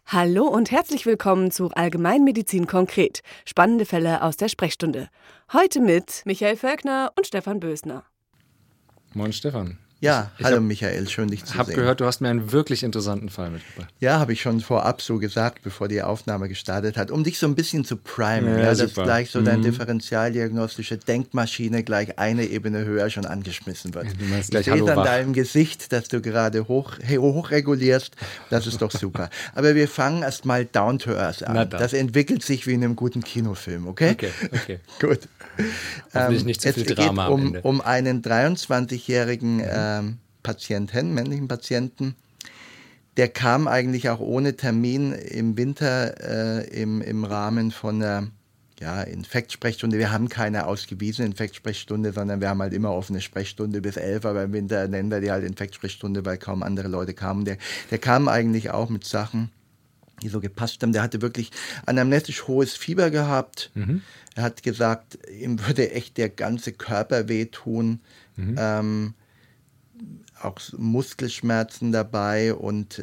Hallo und herzlich willkommen zu Allgemeinmedizin konkret. Spannende Fälle aus der Sprechstunde. Heute mit Michael Völkner und Stefan Bösner. Moin Stefan. Ja, hallo Michael, schön dich zu sehen. Ich habe gehört, du hast mir einen wirklich interessanten Fall mitgebracht. Ja, habe ich schon vorab so gesagt, bevor die Aufnahme gestartet hat, um dich so ein bisschen zu primen, ja, dass gleich so deine differentialdiagnostische Denkmaschine gleich eine Ebene höher schon angeschmissen wird. Du meinst gleich ich sehe Hallo an wach. deinem Gesicht, dass du gerade hochregulierst, das ist doch super. Aber wir fangen erst mal down to earth an. Das entwickelt sich wie in einem guten Kinofilm, okay? Okay. Gut. Hoffentlich nicht zu viel Drama am Ende. Um einen 23-jährigen männlichen Patienten, der kam eigentlich auch ohne Termin im Winter im Rahmen von einer Infektsprechstunde. Wir haben keine ausgewiesene Infektsprechstunde, sondern wir haben halt immer offene Sprechstunde bis 11, aber im Winter nennen wir die halt Infektsprechstunde, weil kaum andere Leute kamen. Der kam eigentlich auch mit Sachen, die so gepasst haben. Der hatte wirklich anamnestisch hohes Fieber gehabt. Er hat gesagt, ihm würde echt der ganze Körper wehtun. Auch Muskelschmerzen dabei und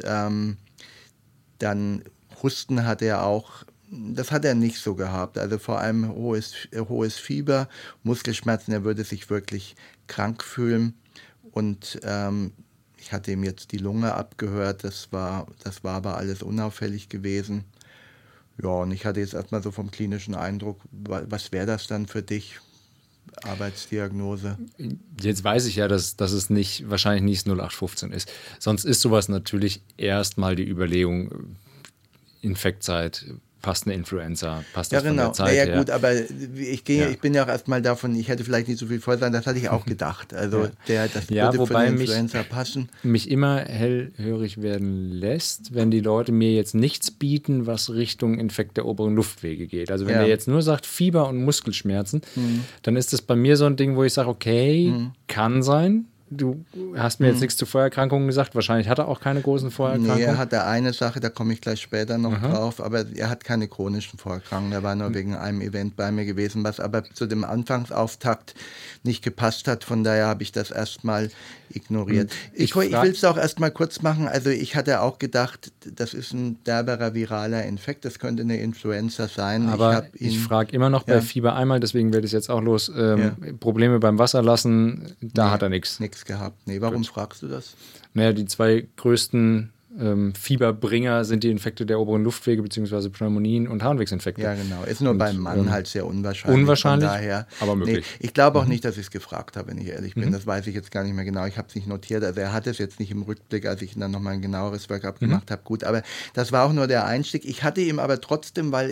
dann Husten hat er auch, das hat er nicht so gehabt. Also vor allem hohes Fieber, Muskelschmerzen, er würde sich wirklich krank fühlen und ich hatte ihm jetzt die Lunge abgehört, das war aber alles unauffällig gewesen. Ja, und ich hatte jetzt erstmal so vom klinischen Eindruck, was wäre das dann für dich? Arbeitsdiagnose. Jetzt weiß ich ja, dass es wahrscheinlich nicht 0815 ist. Sonst ist sowas natürlich erstmal die Überlegung, Infektzeit, passt eine Influenza, passt das von der Zeit her. Ja, gut, aber ich bin ja auch erstmal davon, ich hätte vielleicht nicht so viel voll sein, das hatte ich auch gedacht. Also das würde für eine Influenza passen. Mich immer hellhörig werden lässt, wenn die Leute mir jetzt nichts bieten, was Richtung Infekt der oberen Luftwege geht. Also wenn der jetzt nur sagt Fieber und Muskelschmerzen, dann ist das bei mir so ein Ding, wo ich sage, okay, kann sein. Du hast mir jetzt nichts zu Vorerkrankungen gesagt. Wahrscheinlich hat er auch keine großen Vorerkrankungen. Nee, er hatte eine Sache, da komme ich gleich später noch drauf, aber er hat keine chronischen Vorerkrankungen. Er war nur wegen einem Event bei mir gewesen, was aber zu dem Anfangsauftakt nicht gepasst hat. Von daher habe ich das erstmal ignoriert. Ich will es auch erstmal kurz machen. Also ich hatte auch gedacht, das ist ein derberer viraler Infekt. Das könnte eine Influenza sein. Aber ich frage immer noch bei Fieber einmal, deswegen werde ich jetzt auch los. Probleme beim Wasserlassen, da hat er nichts. Nichts gehabt. Nee, warum fragst du das? Naja, die zwei größten Fieberbringer sind die Infekte der oberen Luftwege beziehungsweise Pneumonien und Harnwegsinfekte. Ja, genau. Ist nur beim Mann halt sehr unwahrscheinlich. Unwahrscheinlich, von daher, aber möglich. Ich glaube auch nicht, dass ich es gefragt habe, wenn ich ehrlich bin. Das weiß ich jetzt gar nicht mehr genau. Ich habe es nicht notiert. Also er hat es jetzt nicht im Rückblick, als ich dann nochmal ein genaueres Workup gemacht habe. Gut, aber das war auch nur der Einstieg. Ich hatte ihm aber trotzdem, weil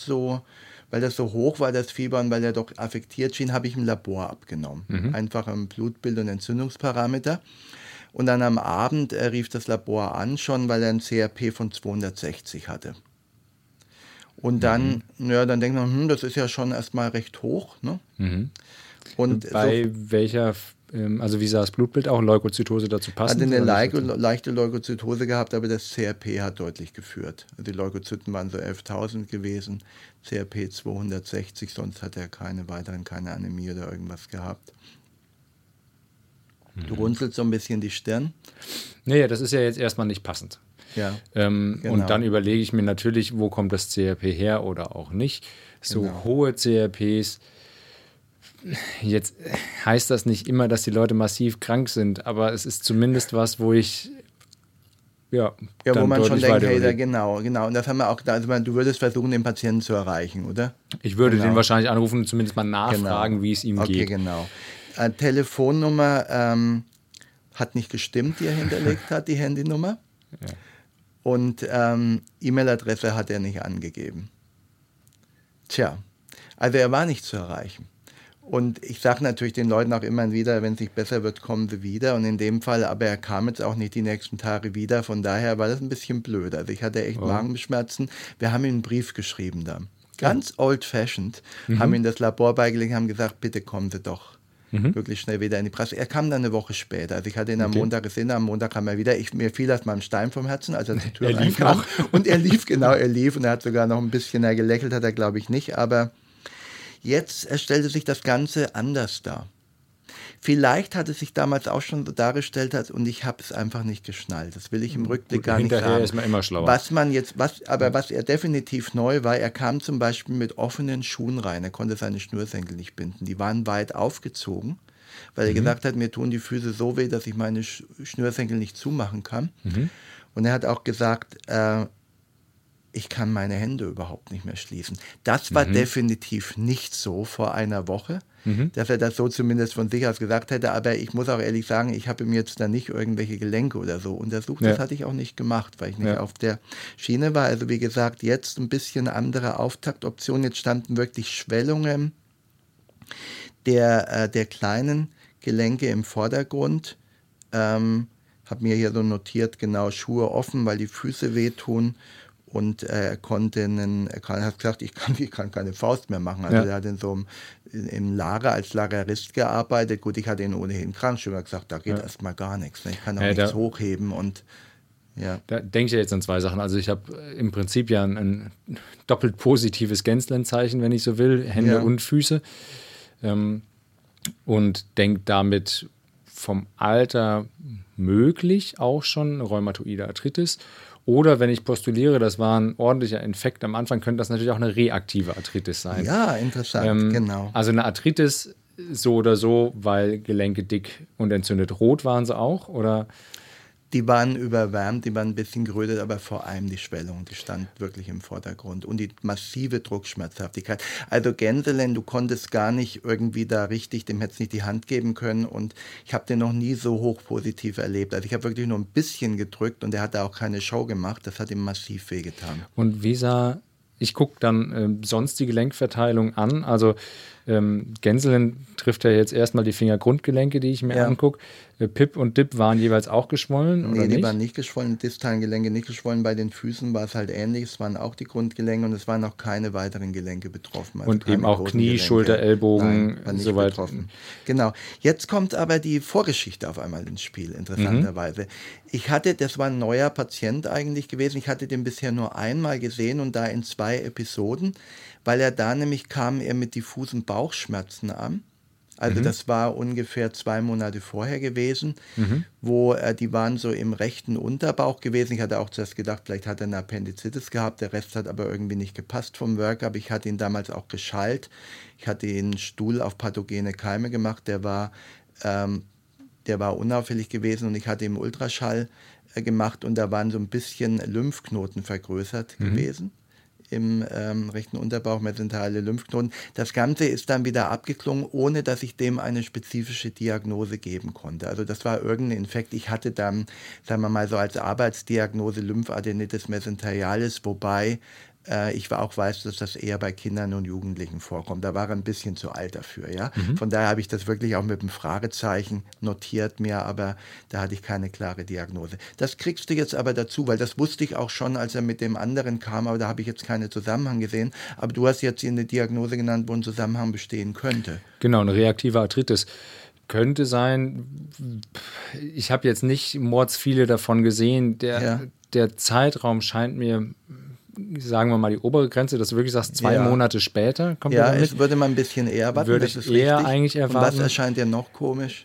das so hoch war, das Fieber, und weil er doch affektiert schien, habe ich im Labor abgenommen. Einfach ein Blutbild und Entzündungsparameter. Und dann am Abend rief das Labor an schon, weil er ein CRP von 260 hatte. Und dann, dann denkt man, das ist ja schon erstmal recht hoch. Ne? Und bei welcher, also wie sah das Blutbild auch, Leukozytose dazu passend? Hatte eine leichte Leukozytose gehabt, aber das CRP hat deutlich geführt. Also die Leukozyten waren so 11.000 gewesen, CRP 260, sonst hat er keine Anämie oder irgendwas gehabt. Du runzelst so ein bisschen die Stirn. Nee, das ist ja jetzt erstmal nicht passend. Ja, genau. Und dann überlege ich mir natürlich, wo kommt das CRP her oder auch nicht. So hohe CRPs, jetzt heißt das nicht immer, dass die Leute massiv krank sind, aber es ist zumindest was, wo ich wo man schon denkt, hey, genau. Und das haben wir auch, also du würdest versuchen, den Patienten zu erreichen, oder? Ich würde den wahrscheinlich anrufen und zumindest mal nachfragen, wie es ihm geht. Okay, genau. Telefonnummer hat nicht gestimmt, die er hinterlegt hat, die Handynummer. Ja. Und E-Mail-Adresse hat er nicht angegeben. Tja, also er war nicht zu erreichen. Und ich sage natürlich den Leuten auch immer wieder, wenn es nicht besser wird, kommen sie wieder. Und in dem Fall, aber er kam jetzt auch nicht die nächsten Tage wieder. Von daher war das ein bisschen blöd. Also ich hatte echt Magenschmerzen. Wir haben ihm einen Brief geschrieben da. Ganz old-fashioned. Haben ihm das Labor beigelegt, haben gesagt, bitte kommen Sie doch. Wirklich schnell wieder in die Praxis. Er kam dann eine Woche später. Also ich hatte ihn am Montag gesehen, am Montag kam er wieder. Mir fiel erst mal ein Stein vom Herzen, als er zur Tür reinkam. Und er lief. Und er hat sogar noch ein bisschen gelächelt, hat er glaube ich nicht. Aber jetzt stellte sich das Ganze anders dar. Vielleicht hat es sich damals auch schon so dargestellt und ich habe es einfach nicht geschnallt. Das will ich im Rückblick gar nicht sagen. Hinterher ist man immer schlauer. Was er definitiv neu war, er kam zum Beispiel mit offenen Schuhen rein. Er konnte seine Schnürsenkel nicht binden. Die waren weit aufgezogen, weil er gesagt hat, mir tun die Füße so weh, dass ich meine Schnürsenkel nicht zumachen kann. Und er hat auch gesagt, ich kann meine Hände überhaupt nicht mehr schließen. Das war definitiv nicht so vor einer Woche, dass er das so zumindest von sich aus gesagt hätte. Aber ich muss auch ehrlich sagen, ich habe ihm jetzt da nicht irgendwelche Gelenke oder so untersucht. Das hatte ich auch nicht gemacht, weil ich nicht auf der Schiene war. Also wie gesagt, jetzt ein bisschen andere Auftaktoptionen. Jetzt standen wirklich Schwellungen der kleinen Gelenke im Vordergrund. Habe mir hier so notiert, genau, Schuhe offen, weil die Füße wehtun. Und er hat gesagt, ich kann keine Faust mehr machen. Also er hat im Lager als Lagerist gearbeitet. Gut, ich hatte ihn ohnehin krank. Ich habe gesagt, da geht erstmal gar nichts. Ich kann auch nichts hochheben. Und da denke ich jetzt an zwei Sachen. Also ich habe im Prinzip ja ein doppelt positives Genslen-Zeichen, wenn ich so will, Hände und Füße. Und denke damit vom Alter möglich auch schon rheumatoide Arthritis. Oder wenn ich postuliere, das war ein ordentlicher Infekt am Anfang, könnte das natürlich auch eine reaktive Arthritis sein. Ja, interessant, genau. Also eine Arthritis so oder so, weil Gelenke dick und entzündet. Rot waren sie auch, oder? Die waren überwärmt, die waren ein bisschen gerötet, aber vor allem die Schwellung, die stand wirklich im Vordergrund. Und die massive Druckschmerzhaftigkeit. Also Genselen, du konntest gar nicht irgendwie da richtig, dem hättest nicht die Hand geben können. Und ich habe den noch nie so hochpositiv erlebt. Also ich habe wirklich nur ein bisschen gedrückt und er hat da auch keine Show gemacht. Das hat ihm massiv wehgetan. Und ich gucke dann sonst die Gelenkverteilung an. Also Genselen trifft ja jetzt erstmal die Fingergrundgelenke, die ich mir angucke. Pip und Dip waren jeweils auch geschwollen, oder nicht? Die waren nicht geschwollen, die distalen Gelenke nicht geschwollen. Bei den Füßen war es halt ähnlich. Es waren auch die Grundgelenke und es waren auch keine weiteren Gelenke betroffen. Also und eben auch Knie, Gelenke. Schulter, Ellbogen, soweit. Genau. Jetzt kommt aber die Vorgeschichte auf einmal ins Spiel, interessanterweise. Das war ein neuer Patient eigentlich gewesen. Ich hatte den bisher nur einmal gesehen und da in 2 Episoden, weil kam er mit diffusen Bauchschmerzen an. Also das war ungefähr 2 Monate vorher gewesen, wo die waren so im rechten Unterbauch gewesen. Ich hatte auch zuerst gedacht, vielleicht hat er eine Appendizitis gehabt, der Rest hat aber irgendwie nicht gepasst vom Workup. Ich hatte ihn damals auch geschallt. Ich hatte ihn Stuhl auf pathogene Keime gemacht, der war unauffällig gewesen und ich hatte ihm Ultraschall gemacht und da waren so ein bisschen Lymphknoten vergrößert gewesen. Im rechten Unterbauch, mesenteriale Lymphknoten. Das Ganze ist dann wieder abgeklungen, ohne dass ich dem eine spezifische Diagnose geben konnte. Also das war irgendein Infekt. Ich hatte dann, sagen wir mal so als Arbeitsdiagnose Lymphadenitis mesenterialis, wobei ich auch weiß, dass das eher bei Kindern und Jugendlichen vorkommt. Da war er ein bisschen zu alt dafür. Ja? Von daher habe ich das wirklich auch mit einem Fragezeichen notiert mir, aber da hatte ich keine klare Diagnose. Das kriegst du jetzt aber dazu, weil das wusste ich auch schon, als er mit dem anderen kam, aber da habe ich jetzt keinen Zusammenhang gesehen. Aber du hast jetzt hier eine Diagnose genannt, wo ein Zusammenhang bestehen könnte. Genau, eine reaktive Arthritis. Könnte sein, ich habe jetzt nicht mordsviele davon gesehen. Der Zeitraum scheint mir, sagen wir mal, die obere Grenze, dass du wirklich sagst, 2 Monate später kommt er damit. Ja, es würde man ein bisschen eher erwarten. Würde ich eher eigentlich erwarten. Und was erscheint dir noch komisch?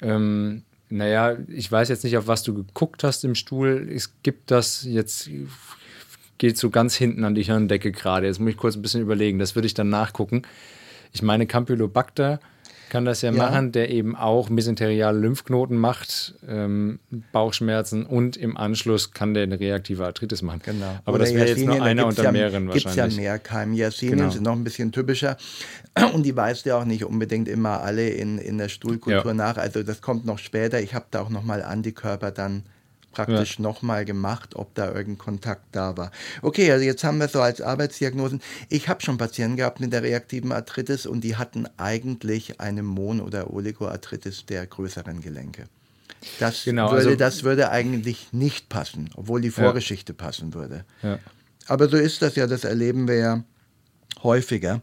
Naja, ich weiß jetzt nicht, auf was du geguckt hast im Stuhl. Es gibt das jetzt, geht so ganz hinten an die Hirndecke gerade. Jetzt muss ich kurz ein bisschen überlegen. Das würde ich dann nachgucken. Ich meine, Campylobacter kann das ja machen, der eben auch mesenteriale Lymphknoten macht, Bauchschmerzen und im Anschluss kann der eine reaktive Arthritis machen. Genau. Aber das wäre jetzt nur einer unter mehreren wahrscheinlich. Es gibt ja mehr Keime. Yersinien sind noch ein bisschen typischer und die weist ja auch nicht unbedingt immer alle in der Stuhlkultur nach. Also das kommt noch später. Ich habe da auch nochmal Antikörper dann praktisch nochmal gemacht, ob da irgendein Kontakt da war. Okay, also jetzt haben wir so als Arbeitsdiagnosen. Ich habe schon Patienten gehabt mit der reaktiven Arthritis und die hatten eigentlich eine Mon- oder Oligoarthritis der größeren Gelenke. Das würde eigentlich nicht passen, obwohl die Vorgeschichte passen würde. Ja. Aber so ist das ja, das erleben wir ja häufiger.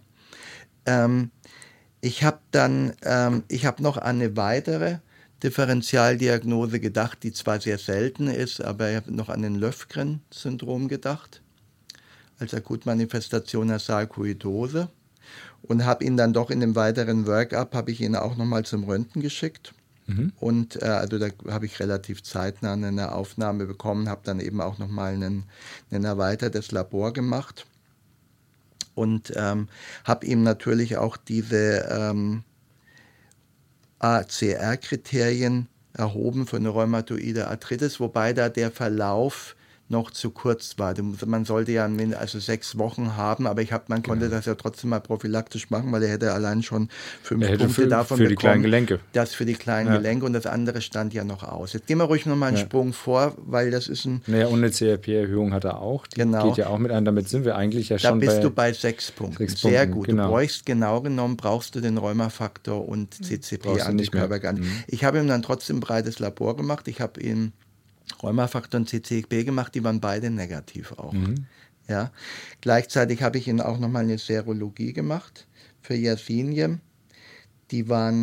Ich habe noch eine weitere Differentialdiagnose gedacht, die zwar sehr selten ist, aber ich habe noch an den Löfgren-Syndrom gedacht, als Akutmanifestation der Sarkoidose. und habe ihn dann doch in dem weiteren Workup, habe ich ihn auch nochmal zum Röntgen geschickt. Und also da habe ich relativ zeitnah eine Aufnahme bekommen, habe dann eben auch nochmal ein erweitertes Labor gemacht und habe ihm natürlich auch diese ACR-Kriterien erhoben für eine rheumatoide Arthritis, wobei da der Verlauf noch zu kurz war. Man sollte ja also 6 Wochen haben, aber man konnte das ja trotzdem mal prophylaktisch machen, weil er hätte allein schon 5 Punkte davon für bekommen. Die kleinen Gelenke. Das für die kleinen Gelenke und das andere stand ja noch aus. Jetzt gehen wir ruhig nochmal einen Sprung vor, weil das ist ein... Naja, und eine CRP-Erhöhung hat er auch. Die geht ja auch mit ein. Damit sind wir eigentlich ja schon bei... Da bist du bei 6 Punkten. Sehr gut. Genau. Du bräuchst genau genommen, brauchst du den Rheumafaktor und CCP-Antikörper. Ich habe ihm dann trotzdem ein breites Labor gemacht. Ich habe ihm Rheumafaktor und CCP gemacht, die waren beide negativ auch. Ja. Gleichzeitig habe ich ihnen auch nochmal eine Serologie gemacht für Yersinie. Die war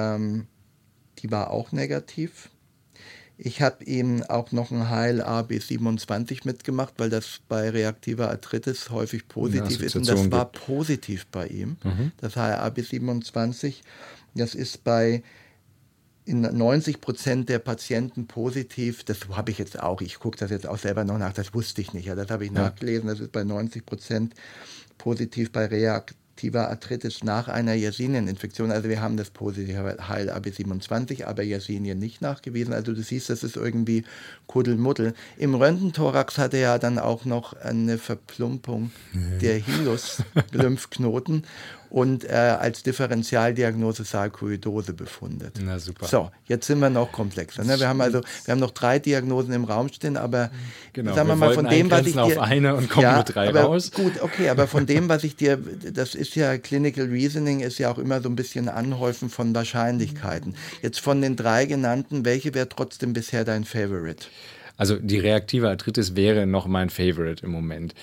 auch negativ. Ich habe ihm auch noch ein HLA-B27 mitgemacht, weil das bei reaktiver Arthritis häufig positiv ist. Und das war positiv bei ihm. Das HLA-B27, das ist in 90% der Patienten positiv, das habe ich jetzt auch, ich gucke das jetzt auch selber noch nach, das wusste ich nicht, das habe ich nachgelesen, das ist bei 90% positiv bei reaktiver Arthritis nach einer Yersinien-Infektion. Also wir haben das positive HLA-B27, aber Yersinien nicht nachgewiesen. Also du siehst, das ist irgendwie Kuddelmuddel. Im Röntgenthorax hatte er dann auch noch eine Verplumpung der Hilus-Lymphknoten und als Differentialdiagnose Sarkoidose befundet. Na super. So, jetzt sind wir noch komplexer. Ne? Wir haben noch 3 Diagnosen im Raum stehen, aber sagen wir mal von dem, was ich dir... auf eine und kommen mit 3 raus. Gut, okay, aber von dem, was ich dir... Das ist ja, Clinical Reasoning ist ja auch immer so ein bisschen Anhäufen von Wahrscheinlichkeiten. Jetzt von den 3 genannten, welche wäre trotzdem bisher dein Favorite? Also die reaktive Arthritis wäre noch mein Favorite im Moment.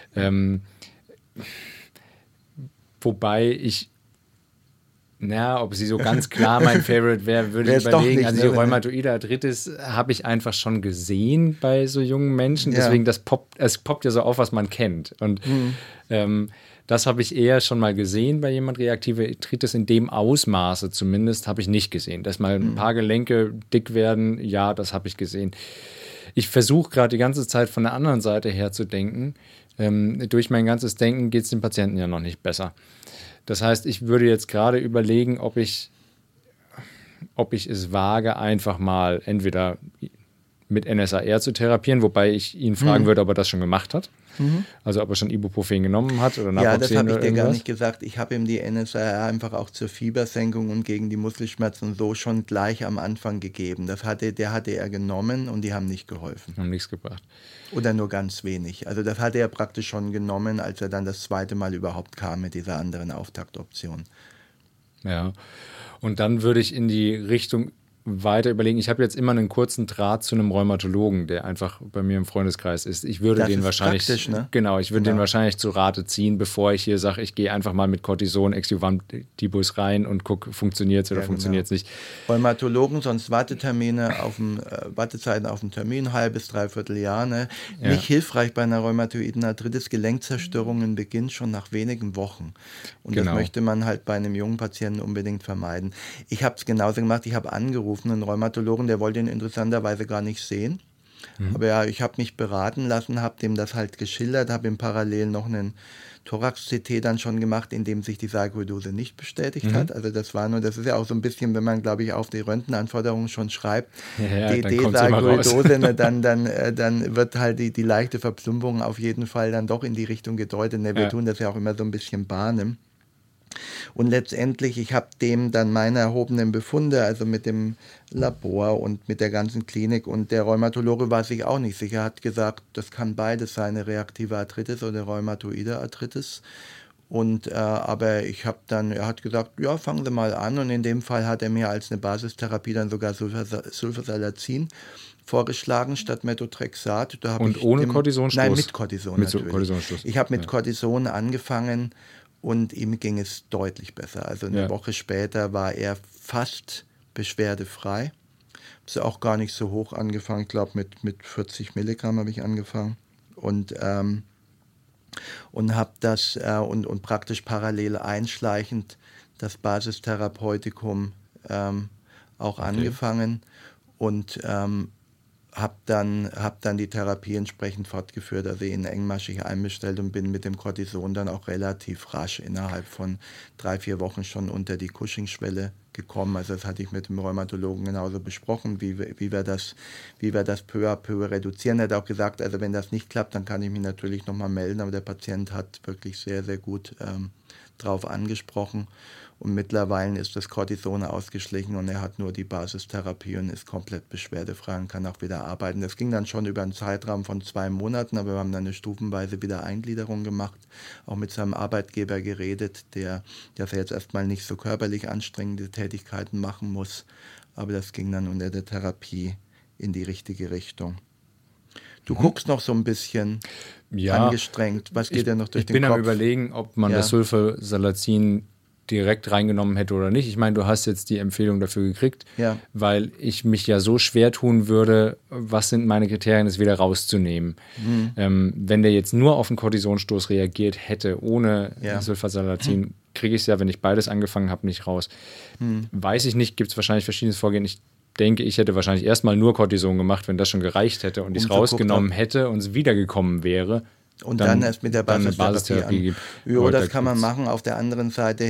Wobei ich, ob sie so ganz klar mein Favorite wäre, würde ich überlegen. Nicht, also die rheumatoide Arthritis habe ich einfach schon gesehen bei so jungen Menschen. Deswegen, es poppt ja so auf, was man kennt. Und das habe ich eher schon mal gesehen bei jemand reaktive Arthritis. In dem Ausmaße zumindest habe ich nicht gesehen. Dass mal ein paar Gelenke dick werden, ja, das habe ich gesehen. Ich versuche gerade die ganze Zeit von der anderen Seite her zu denken. Durch mein ganzes Denken geht es dem Patienten ja noch nicht besser. Das heißt, ich würde jetzt gerade überlegen, ob ich es wage, einfach mal entweder mit NSAR zu therapieren, wobei ich ihn fragen würde, ob er das schon gemacht hat. Also ob er schon Ibuprofen genommen hat oder Naproxen. Ja, das habe ich dir gar nicht gesagt. Ich habe ihm die NSAR einfach auch zur Fiebersenkung und gegen die Muskelschmerzen so schon gleich am Anfang gegeben. Der hatte er genommen und die haben nicht geholfen. Haben nichts gebracht. Oder nur ganz wenig. Also das hatte er praktisch schon genommen, als er dann das zweite Mal überhaupt kam mit dieser anderen Auftaktoption. Ja, und dann würde ich in die Richtung weiter überlegen. Ich habe jetzt immer einen kurzen Draht zu einem Rheumatologen, der einfach bei mir im Freundeskreis ist. Ich würde den wahrscheinlich, ne? Genau, ich würde den wahrscheinlich zu Rate ziehen, bevor ich hier sage, ich gehe einfach mal mit Cortison, Exjuvantibus rein und gucke, funktioniert es oder funktioniert es nicht. Rheumatologen, sonst Wartezeiten auf dem Termin, 1/2 bis 3/4 Jahr. Ne? Ja. Nicht hilfreich bei einer rheumatoiden Arthritis. Gelenkzerstörungen beginnen schon nach wenigen Wochen. Und das möchte man halt bei einem jungen Patienten unbedingt vermeiden. Ich habe es genauso gemacht. Ich habe angerufen, einen Rheumatologen, der wollte ihn interessanterweise gar nicht sehen. Aber ja, ich habe mich beraten lassen, habe dem das halt geschildert, habe ihm parallel noch einen Thorax-CT dann schon gemacht, in dem sich die Sarkoidose nicht bestätigt hat. Also das ist ja auch so ein bisschen, wenn man, glaube ich, auf die Röntgenanforderungen schon schreibt, DD-Sarkoidose, dann wird halt die leichte Verplumpung auf jeden Fall dann doch in die Richtung gedeutet. Wir tun das ja auch immer so ein bisschen bahnen. Und letztendlich, ich habe dem dann meine erhobenen Befunde, also mit dem Labor und mit der ganzen Klinik, und der Rheumatologe war sich auch nicht sicher, hat gesagt, das kann beides sein, eine reaktive Arthritis oder rheumatoide Arthritis. Und aber er hat gesagt, ja, fangen Sie mal an. Und in dem Fall hat er mir als eine Basistherapie dann sogar Sulfasalazin vorgeschlagen statt Methotrexat. Und ohne Cortisonstoß? Nein, mit Cortison natürlich. Cortisonstoß. Ich habe mit Cortison angefangen. Und ihm ging es deutlich besser. Also eine Woche später war er fast beschwerdefrei. Ist auch gar nicht so hoch angefangen. Ich glaube, mit 40 Milligramm habe ich angefangen. Und und habe das und praktisch parallel einschleichend das Basistherapeutikum auch angefangen und habe dann die Therapie entsprechend fortgeführt, also ihn engmaschig einbestellt und bin mit dem Cortison dann auch relativ rasch innerhalb von 3-4 Wochen schon unter die Cushing-Schwelle gekommen. Also das hatte ich mit dem Rheumatologen genauso besprochen, wie wir das peu à peu reduzieren. Er hat auch gesagt, also wenn das nicht klappt, dann kann ich mich natürlich nochmal melden, aber der Patient hat wirklich sehr, sehr gut drauf angesprochen. Und mittlerweile ist das Cortison ausgeschlichen und er hat nur die Basistherapie und ist komplett beschwerdefrei und kann auch wieder arbeiten. Das ging dann schon über einen Zeitraum von 2 Monaten, aber wir haben dann eine stufenweise Wiedereingliederung gemacht, auch mit seinem Arbeitgeber geredet, dass er jetzt erstmal nicht so körperlich anstrengende Tätigkeiten machen muss. Aber das ging dann unter der Therapie in die richtige Richtung. Du guckst noch so ein bisschen angestrengt. Was geht dir noch durch den Kopf? Ich bin am Überlegen, ob man das Sulfasalazin direkt reingenommen hätte oder nicht. Ich meine, du hast jetzt die Empfehlung dafür gekriegt, weil ich mich ja so schwer tun würde, was sind meine Kriterien, das wieder rauszunehmen. Wenn der jetzt nur auf den Cortisonstoß reagiert hätte, ohne Sulfasalazin, kriege ich es ja, wenn ich beides angefangen habe, nicht raus. Weiß ich nicht, gibt es wahrscheinlich verschiedenes Vorgehen. Ich denke, ich hätte wahrscheinlich erstmal nur Cortison gemacht, wenn das schon gereicht hätte und ich es rausgenommen hätte und es wiedergekommen wäre. Und dann erst mit der Basistherapie an. Das kann man machen. Auf der anderen Seite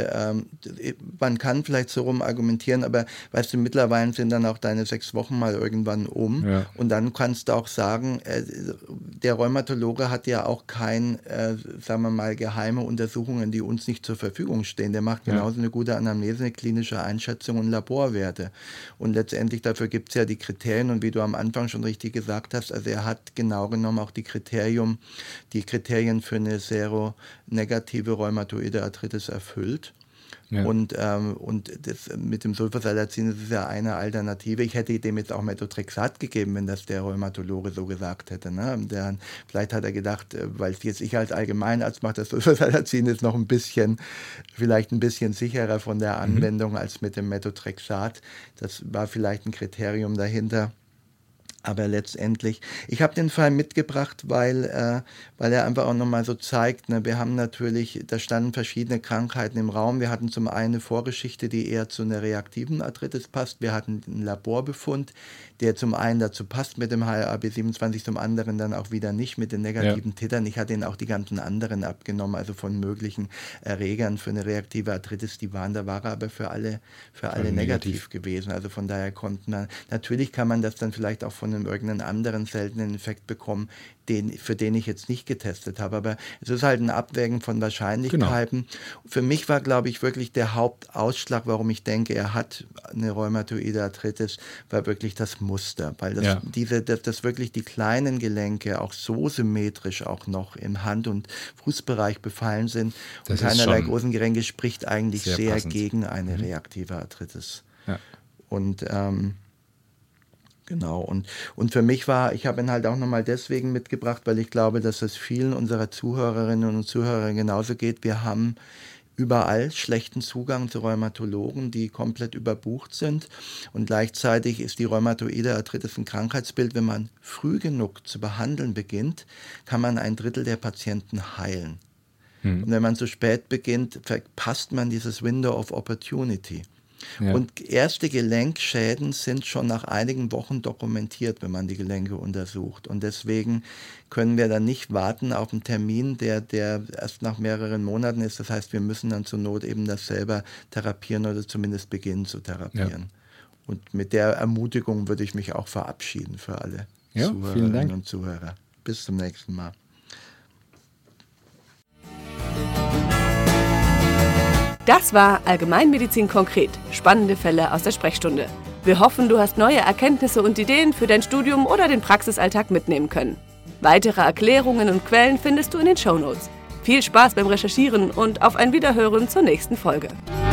man kann vielleicht so rum argumentieren, aber weißt du, mittlerweile sind dann auch deine 6 Wochen mal irgendwann um. Ja. Und dann kannst du auch sagen, der Rheumatologe hat ja auch keine, sagen wir mal, geheime Untersuchungen, die uns nicht zur Verfügung stehen. Der macht genauso eine gute Anamnese, eine klinische Einschätzung und Laborwerte. Und letztendlich dafür gibt es ja die Kriterien. Und wie du am Anfang schon richtig gesagt hast, also er hat genau genommen auch die Kriterien für eine seronegative rheumatoide Arthritis erfüllt. Ja. Und das mit dem Sulfasalazin, das ist ja eine Alternative. Ich hätte dem jetzt auch Methotrexat gegeben, wenn das der Rheumatologe so gesagt hätte. Ne? Vielleicht hat er gedacht, weil jetzt ich als Allgemeinarzt mache, das Sulfasalazin ist noch vielleicht ein bisschen sicherer von der Anwendung als mit dem Methotrexat. Das war vielleicht ein Kriterium dahinter. Aber letztendlich, ich habe den Fall mitgebracht, weil er einfach auch nochmal so zeigt, ne, wir haben natürlich, da standen verschiedene Krankheiten im Raum. Wir hatten zum einen eine Vorgeschichte, die eher zu einer reaktiven Arthritis passt. Wir hatten einen Laborbefund, der zum einen dazu passt mit dem HLA-B27, zum anderen dann auch wieder nicht mit den negativen Titern. Ich hatte ihn auch die ganzen anderen abgenommen, also von möglichen Erregern für eine reaktive Arthritis, da war er aber für alle negativ gewesen. Also von daher natürlich kann man das dann vielleicht auch von irgendeinen anderen seltenen Infekt bekommen, für den ich jetzt nicht getestet habe. Aber es ist halt ein Abwägen von Wahrscheinlichkeiten. Genau. Für mich war, glaube ich, wirklich der Hauptausschlag, warum ich denke, er hat eine rheumatoide Arthritis, war wirklich das Muster. Weil das wirklich die kleinen Gelenke auch so symmetrisch auch noch im Hand- und Fußbereich befallen sind. Und keinerlei großen Gelenke spricht eigentlich sehr gegen eine reaktive Arthritis. Ja. Und genau, und für mich ich habe ihn halt auch nochmal deswegen mitgebracht, weil ich glaube, dass es vielen unserer Zuhörerinnen und Zuhörer genauso geht. Wir haben überall schlechten Zugang zu Rheumatologen, die komplett überbucht sind. Und gleichzeitig ist die rheumatoide Arthritis ein Krankheitsbild. Wenn man früh genug zu behandeln beginnt, kann man 1/3 der Patienten heilen. Und wenn man zu spät beginnt, verpasst man dieses Window of Opportunity. Ja. Und erste Gelenkschäden sind schon nach einigen Wochen dokumentiert, wenn man die Gelenke untersucht. Und deswegen können wir dann nicht warten auf einen Termin, der erst nach mehreren Monaten ist. Das heißt, wir müssen dann zur Not eben das selber therapieren oder zumindest beginnen zu therapieren. Ja. Und mit der Ermutigung würde ich mich auch verabschieden für alle Zuhörerinnen und Zuhörer. Bis zum nächsten Mal. Das war Allgemeinmedizin konkret. Spannende Fälle aus der Sprechstunde. Wir hoffen, du hast neue Erkenntnisse und Ideen für dein Studium oder den Praxisalltag mitnehmen können. Weitere Erklärungen und Quellen findest du in den Shownotes. Viel Spaß beim Recherchieren und auf ein Wiederhören zur nächsten Folge.